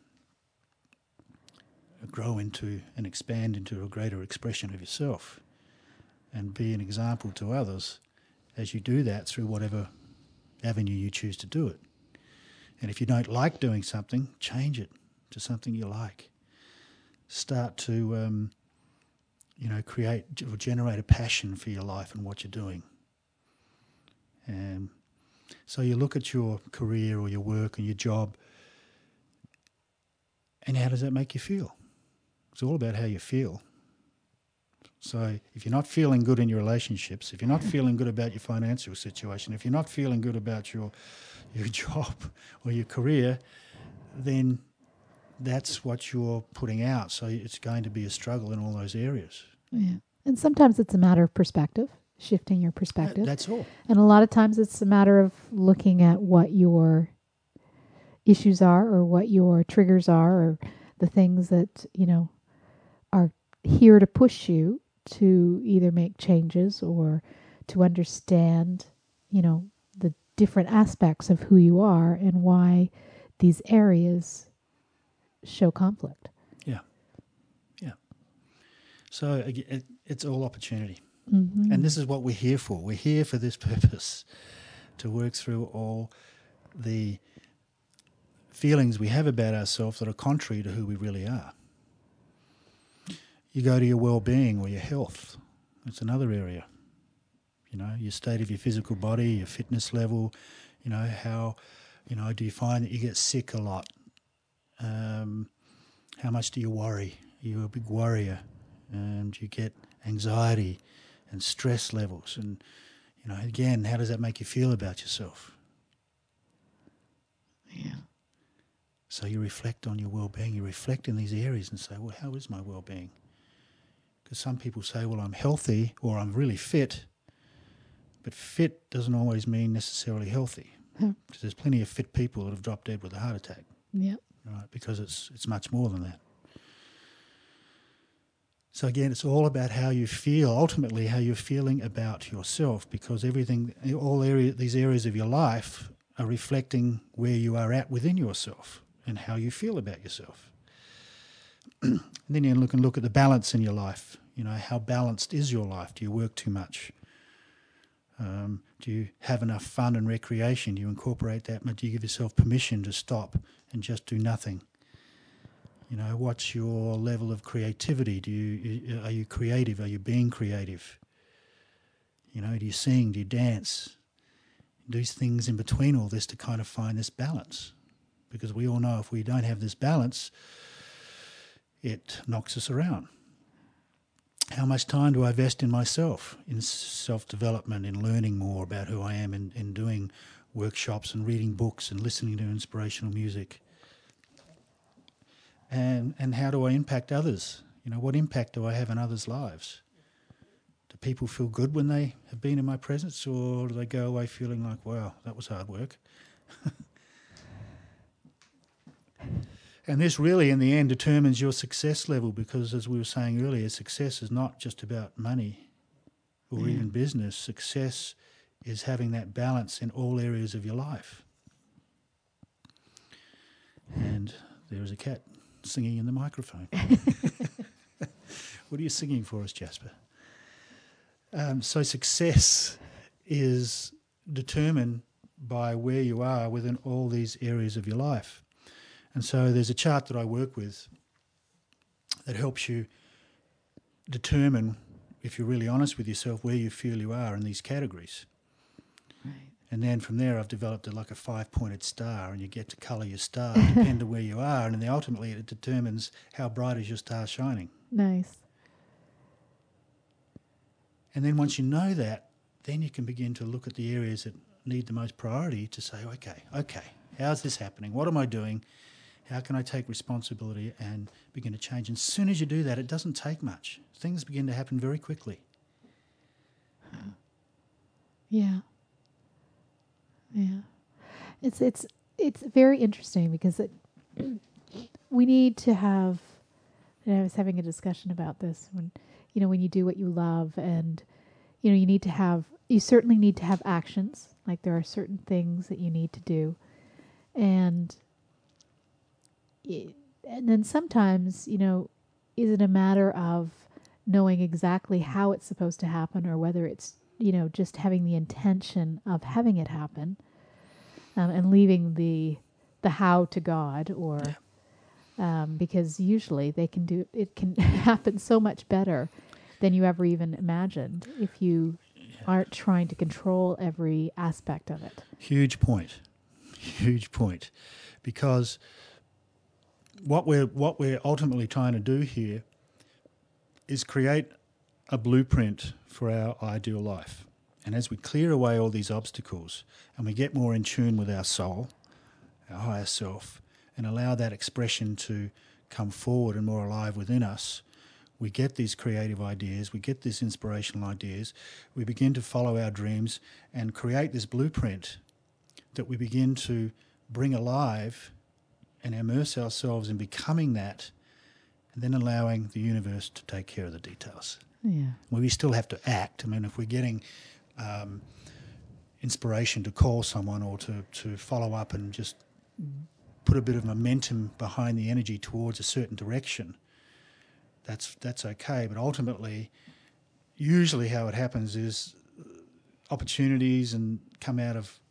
grow into and expand into a greater expression of yourself and be an example to others as you do that through whatever avenue you choose to do it. And if you don't like doing something, change it to something you like. Start to, um, you know, create or generate a passion for your life and what you're doing. And so you look at your career or your work and your job, and how does that make you feel? It's all about how you feel. So if you're not feeling good in your relationships, if you're not feeling good about your financial situation, if you're not feeling good about your your job or your career, then that's what you're putting out. So it's going to be a struggle in all those areas. Yeah. And sometimes it's a matter of perspective, shifting your perspective. That, that's all. And a lot of times it's a matter of looking at what your issues are or what your triggers are or the things that, you know, are here to push you to either make changes or to understand, you know, the different aspects of who you are and why these areas show conflict. Yeah. Yeah. So it, it's all opportunity. Mm-hmm. And this is what we're here for. We're here for this purpose. to work through all the feelings we have about ourselves that are contrary to who we really are. You go to your well-being or your health. It's another area. You know, your state of your physical body, your fitness level, you know, how, you know, do you find that you get sick a lot? Um, how much do you worry? Are you a big worrier? Um, do you get anxiety and stress levels? And, you know, again, how does that make you feel about yourself? Yeah. So you reflect on your well-being. You reflect in these areas and say, well, how is my well-being? Because some people say, well, I'm healthy or I'm really fit, but fit doesn't always mean necessarily healthy. Huh. Because there's plenty of fit people that have dropped dead with a heart attack. Yep. Right? Because it's it's much more than that. So again, it's all about how you feel, ultimately how you're feeling about yourself, because everything, all area, these areas of your life are reflecting where you are at within yourself and how you feel about yourself. And then you look and look at the balance in your life. You know, how balanced is your life? Do you work too much? Um, do you have enough fun and recreation? Do you incorporate that? Do you give yourself permission to stop and just do nothing? You know, what's your level of creativity? Do you are you creative? Are you being creative? You know, do you sing? Do you dance? These things in between all this to kind of find this balance, because we all know if we don't have this balance, it knocks us around. How much time do I invest in myself, in self-development, in learning more about who I am, in, in doing workshops and reading books and listening to inspirational music? And and how do I impact others? You know, what impact do I have in others' lives? Do people feel good when they have been in my presence, or do they go away feeling like, wow, that was hard work? And this really, in the end, determines your success level, because, as we were saying earlier, success is not just about money or Yeah. even business. Success is having that balance in all areas of your life. And there is a cat singing in the microphone. What are you singing for us, Jasper? Um, so success is determined by where you are within all these areas of your life. And so there's a chart that I work with that helps you determine, if you're really honest with yourself, where you feel you are in these categories. Right. And then from there I've developed a, like a five-pointed star, and you get to colour your star depending on where you are, and then ultimately it determines how bright is your star shining. Nice. And then once you know that, then you can begin to look at the areas that need the most priority to say, okay, okay, how's this happening? What am I doing? How can I take responsibility and begin to change? And as soon as you do that, it doesn't take much. Things begin to happen very quickly. Yeah. Yeah. It's it's it's very interesting because it, we need to have, and I was having a discussion about this when, you know, when you do what you love, and, you know, you need to have, you certainly need to have actions. Like there are certain things that you need to do. And and then sometimes, you know, is it a matter of knowing exactly how it's supposed to happen, or whether it's, you know, just having the intention of having it happen, um, and leaving the the how to God, or um, because usually they can do it can happen so much better than you ever even imagined if you aren't trying to control every aspect of it. Huge point. Huge point. Because what we're what we're ultimately trying to do here is create a blueprint for our ideal life. And as we clear away all these obstacles and we get more in tune with our soul, our higher self, and allow that expression to come forward and more alive within us, we get these creative ideas, we get these inspirational ideas, we begin to follow our dreams and create this blueprint that we begin to bring alive and immerse ourselves in becoming that, and then allowing the universe to take care of the details. Yeah. Well, we still have to act. I mean, if we're getting um, inspiration to call someone or to, to follow up and just put a bit of momentum behind the energy towards a certain direction, that's that's okay. But ultimately, usually how it happens is opportunities and come out of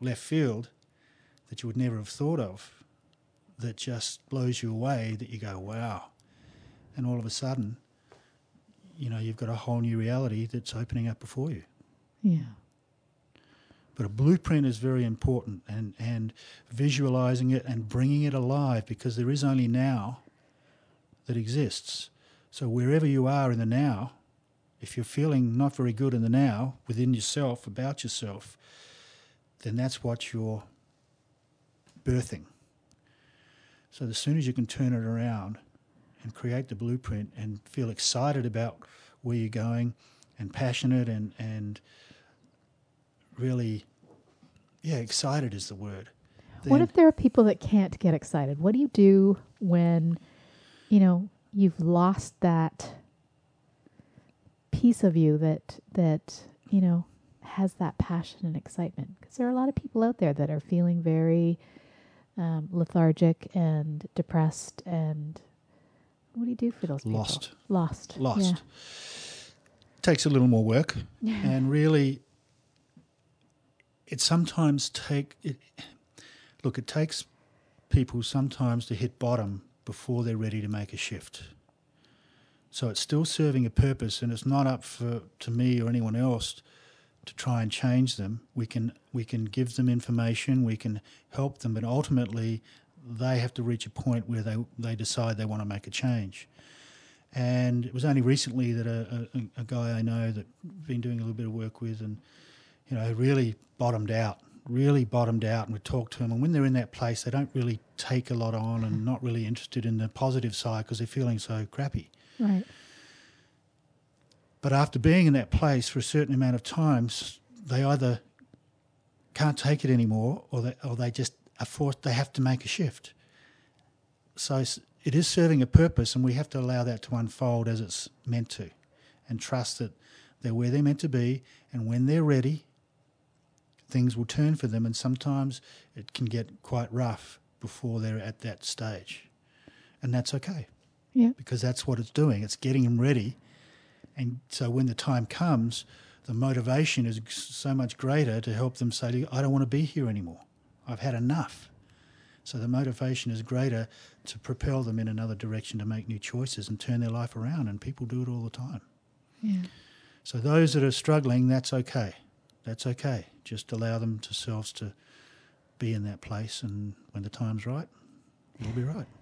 left field that you would never have thought of, that just blows you away, that you go, wow. And all of a sudden, you know, you've got a whole new reality that's opening up before you. Yeah. But a blueprint is very important, and, and visualising it and bringing it alive, because there is only now that exists. So wherever you are in the now, if you're feeling not very good in the now, within yourself, about yourself, then that's what you're birthing. So as soon as you can turn it around and create the blueprint and feel excited about where you're going and passionate and, and really, yeah, excited is the word. What Then- if there are people that can't get excited? What do you do when, you know, you've lost that piece of you that, that, you know, has that passion and excitement? Because there are a lot of people out there that are feeling very um, lethargic and depressed. And what do you do for those people? Lost. Lost. Lost. Yeah. Takes a little more work, and really, it sometimes take it. Look, it takes people sometimes to hit bottom before they're ready to make a shift. So it's still serving a purpose, and it's not up for to me or anyone else to try and change them. We can we can give them information, we can help them, but ultimately they have to reach a point where they they decide they want to make a change. And it was only recently that a, a, a guy I know that I've been doing a little bit of work with, and you know, really bottomed out, really bottomed out, and we talked to them. And when they're in that place, they don't really take a lot on and not really interested in the positive side because they're feeling so crappy. Right. But after being in that place for a certain amount of times, they either can't take it anymore, or they, or they just are forced, they have to make a shift. So it is serving a purpose, and we have to allow that to unfold as it's meant to, and trust that they're where they're meant to be, and when they're ready, things will turn for them, and sometimes it can get quite rough before they're at that stage. And that's okay. Yeah. Because that's what it's doing. It's getting them ready. And so when the time comes, the motivation is so much greater to help them say, I don't want to be here anymore. I've had enough. So the motivation is greater to propel them in another direction, to make new choices and turn their life around. And people do it all the time. Yeah. So those that are struggling, that's okay. That's okay. Just allow them themselves to be in that place, and when the time's right, it'll be right.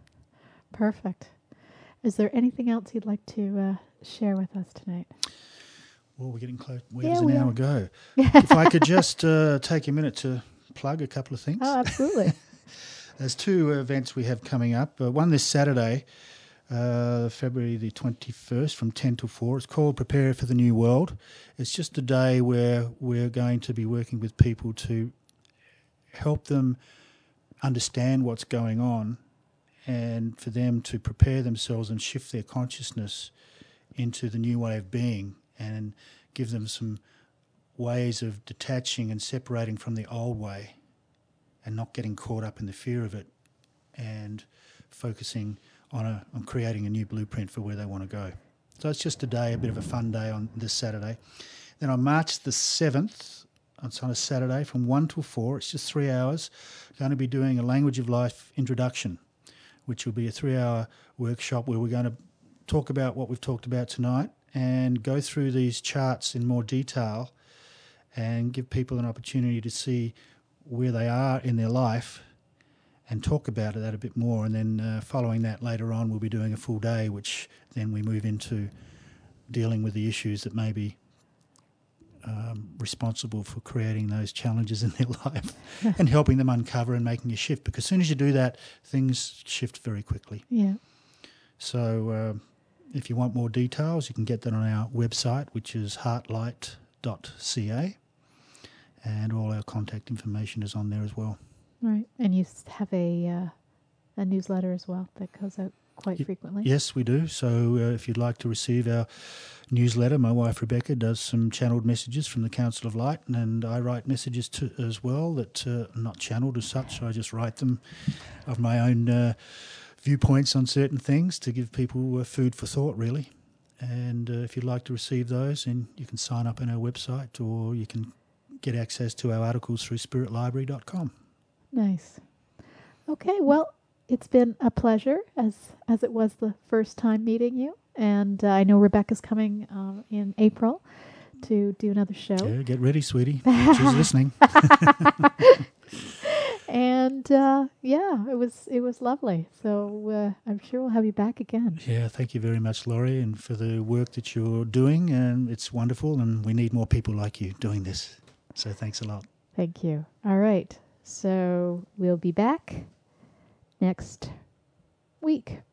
Perfect. Is there anything else you'd like to uh, share with us tonight? Well, we're getting close. Where Yeah, does an we hour are. go? If I could just uh, take a minute to plug a couple of things. Oh, absolutely. There's two events we have coming up. Uh, one this Saturday, uh, February the twenty-first, from ten to four. It's called Prepare for the New World. It's just a day where we're going to be working with people to help them understand what's going on, and for them to prepare themselves and shift their consciousness into the new way of being, and give them some ways of detaching and separating from the old way and not getting caught up in the fear of it, and focusing on a on creating a new blueprint for where they want to go. So it's just a day, a bit of a fun day on this Saturday. Then on March the seventh, it's on a Saturday from one till four, it's just three hours, going to be doing a Language of Life introduction, which will be a three-hour workshop where we're going to talk about what we've talked about tonight and go through these charts in more detail and give people an opportunity to see where they are in their life and talk about that a bit more. And then uh, following that later on, we'll be doing a full day, which then we move into dealing with the issues that may be um, responsible for creating those challenges in their life and helping them uncover and making a shift. Because as soon as you do that, things shift very quickly. Yeah. So uh, if you want more details, you can get that on our website, which is heartlight dot c a, and all our contact information is on there as well. Right. And you s- have a uh, a newsletter as well that goes out quite Y- frequently. Yes, we do. So uh, if you'd like to receive our newsletter, my wife Rebecca does some channeled messages from the Council of Light, and I write messages to, as well that uh, are not channeled as such. I just write them of my own uh, viewpoints on certain things to give people uh, food for thought, really. And uh, if you'd like to receive those, then you can sign up on our website, or you can get access to our articles through spirit library dot com. Nice. Okay, well, it's been a pleasure, as as it was the first time meeting you. And uh, I know Rebecca's coming uh, in April to do another show. Yeah, get ready, sweetie. She's listening. And uh, yeah, it was it was lovely. So uh, I'm sure we'll have you back again. Yeah, thank you very much, Laurie, and for the work that you're doing. And it's wonderful, and we need more people like you doing this. So thanks a lot. Thank you. All right. So we'll be back next week.